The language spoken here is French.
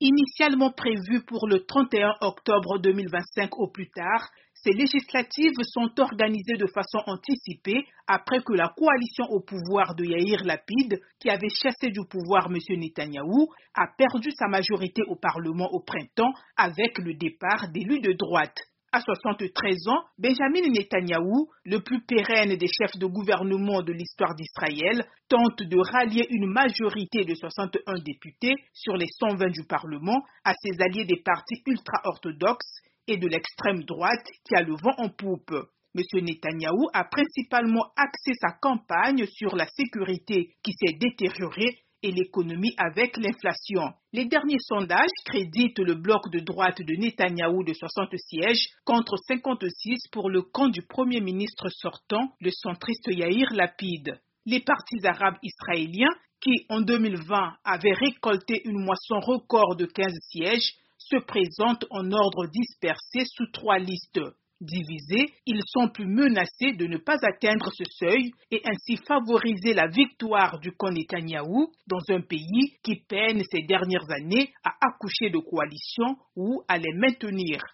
Initialement prévues pour le 31 octobre 2025 au plus tard, ces législatives sont organisées de façon anticipée après que la coalition au pouvoir de Yair Lapid, qui avait chassé du pouvoir M. Netanyahou, a perdu sa majorité au Parlement au printemps avec le départ d'élus de droite. À 73 ans, Benjamin Netanyahou, le plus pérenne des chefs de gouvernement de l'histoire d'Israël, tente de rallier une majorité de 61 députés sur les 120 du Parlement à ses alliés des partis ultra-orthodoxes et de l'extrême droite qui a le vent en poupe. M. Netanyahou a principalement axé sa campagne sur la sécurité qui s'est détériorée et l'économie avec l'inflation. Les derniers sondages créditent le bloc de droite de Netanyahou de 60 sièges contre 56 pour le camp du Premier ministre sortant, le centriste Yair Lapid. Les partis arabes israéliens, qui en 2020 avaient récolté une moisson record de 15 sièges, se présentent en ordre dispersé sous 3 listes. Divisés, ils sont plus menacés de ne pas atteindre ce seuil et ainsi favoriser la victoire du camp Netanyahou dans un pays qui peine ces dernières années à accoucher de coalitions ou à les maintenir.